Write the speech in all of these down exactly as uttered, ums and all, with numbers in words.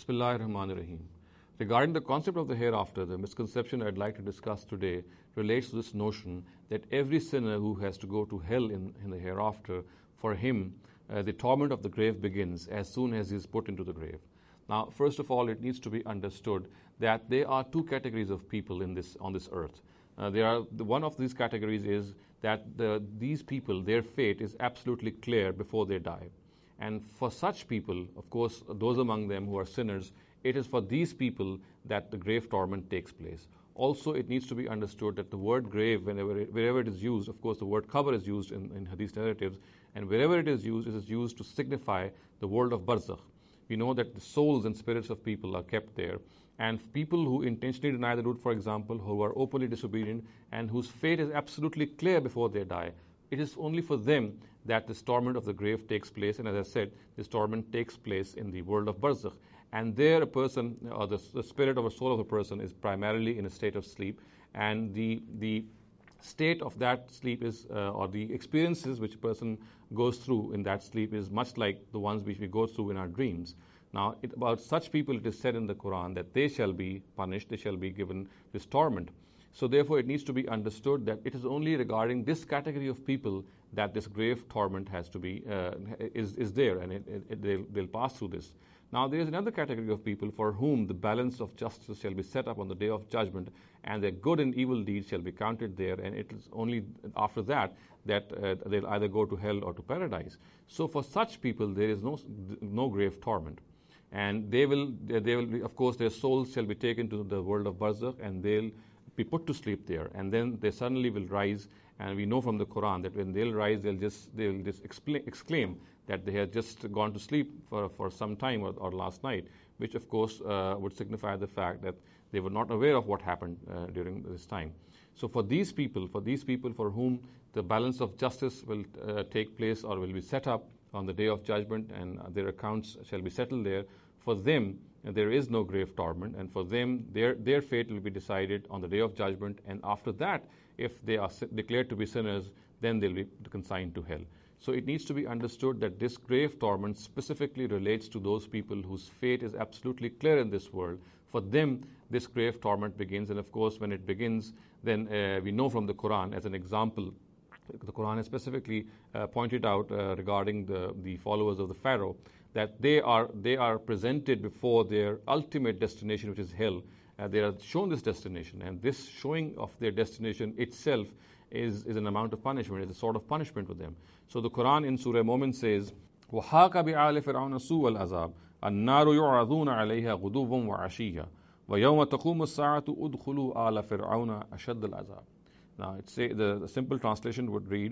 Bismillahir Rahmanir Rahim. Regarding the concept of the hereafter, the misconception I'd like to discuss today relates to this notion that every sinner who has to go to hell in, in the hereafter, for him, uh, the torment of the grave begins as soon as he is put into the grave. Now, first of all, it needs to be understood that there are two categories of people in this on this earth. Uh, there are the, one of these categories is that the, these people, their fate is absolutely clear before they die. And for such people, of course, those among them who are sinners, it is for these people that the grave torment takes place. Also, it needs to be understood that the word grave, whenever it, wherever it is used, of course, the word qabr is used in, in hadith narratives, and wherever it is used, it is used to signify the world of barzakh. We know that the souls and spirits of people are kept there. And people who intentionally deny the truth, for example, who are openly disobedient, and whose fate is absolutely clear before they die, it is only for them that this torment of the grave takes place. And as I said, this torment takes place in the world of barzakh. And there a person, or the, the spirit or soul of a person is primarily in a state of sleep. And the, the state of that sleep is, uh, or the experiences which a person goes through in that sleep is much like the ones which we go through in our dreams. Now, it, about such people it is said in the Quran that they shall be punished, they shall be given this torment. So therefore, it needs to be understood that it is only regarding this category of people that this grave torment has to be, uh, is, is there, and it, it, it, they'll, they'll pass through this. Now, there is another category of people for whom the balance of justice shall be set up on the day of judgment, and their good and evil deeds shall be counted there, and it is only after that that uh, they'll either go to hell or to paradise. So for such people, there is no, no grave torment. And they will, they will be, of course, their souls shall be taken to the world of barzakh, and they'll be put to sleep there, and then they suddenly will rise. And we know from the Quran that when they'll rise, they'll just they'll just exclaim, exclaim that they had just gone to sleep for, for some time or, or last night, which of course uh, would signify the fact that they were not aware of what happened uh, during this time. So for these people, for these people for whom the balance of justice will uh, take place or will be set up on the day of judgment, and their accounts shall be settled there, for them there is no grave torment, and for them their their fate will be decided on the day of judgment, and after that, if they are declared to be sinners, then they'll be consigned to hell. So it needs to be understood that this grave torment specifically relates to those people whose fate is absolutely clear in this world. For them, this grave torment begins, and of course, when it begins, then uh, we know from the Quran, as an example, the Quran has specifically uh, pointed out uh, regarding the, the followers of the Pharaoh, that they are they are presented before their ultimate destination, which is hell. Uh, they are shown this destination, and this showing of their destination itself is, is an amount of punishment, is a sort of punishment for them. So the Quran in Surah Mu'min says, وَحَاكَ بِآلِ فِرْعَوْنَ سُوءَ الْعَذَابِ النَّارُ يُعْرَضُونَ عَلَيْهَا غُدُوًّا وَعَشِيًّا وَيَوْمَ تَقُومُ السَّاعَةُ أُدْخُلُوا آلَ فِرْعَوْنَ أَشَدَّ الْعَذَابِ. Now, it say, the, the simple translation would read,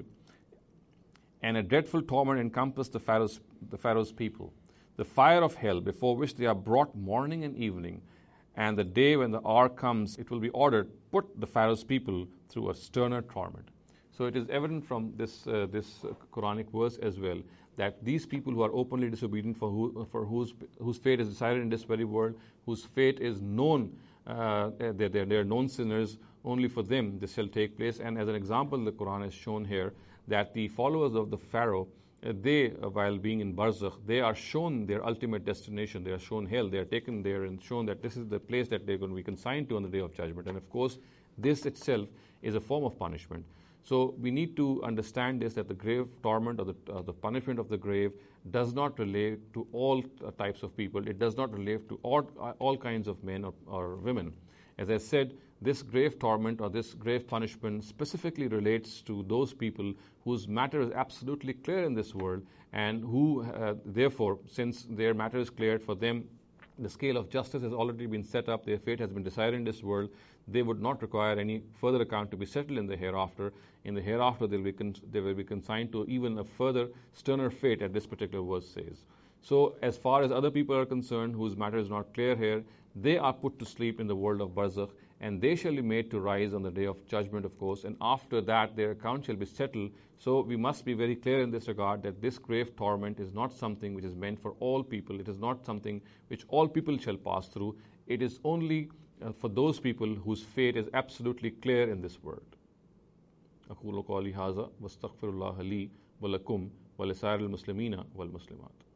and a dreadful torment encompassed the Pharaoh's, the Pharaoh's people, the fire of hell, before which they are brought morning and evening, and the day when the hour comes, it will be ordered, put the Pharaoh's people through a sterner torment. So it is evident from this uh, this uh, Quranic verse as well that these people who are openly disobedient, for who, for whose whose fate is decided in this very world, whose fate is known, uh, they're, they're, they're known sinners, only for them this shall take place. And as an example, the Quran has shown here that the followers of the Pharaoh, uh, they, uh, while being in barzakh, they are shown their ultimate destination. They are shown hell. They are taken there and shown that this is the place that they're going to be consigned to on the day of judgment. And of course, this itself is a form of punishment. So we need to understand this, that the grave torment or the, uh, the punishment of the grave does not relate to all uh, types of people. It does not relate to all, uh, all kinds of men or, or women. As I said, this grave torment or this grave punishment specifically relates to those people whose matter is absolutely clear in this world, and who, uh, therefore, since their matter is cleared for them, the scale of justice has already been set up, their fate has been decided in this world, they would not require any further account to be settled in the hereafter. In the hereafter, they'll be con- they will be consigned to even a further sterner fate, as this particular verse says. So as far as other people are concerned, whose matter is not clear here, they are put to sleep in the world of barzakh, and they shall be made to rise on the day of judgment, of course, and after that their account shall be settled. So we must be very clear in this regard that this grave torment is not something which is meant for all people. It is not something which all people shall pass through. It is only uh, for those people whose fate is absolutely clear in this world. أقول قولي هذا واستغفر الله لي ولكم ولسائر المسلمين والمسلمات.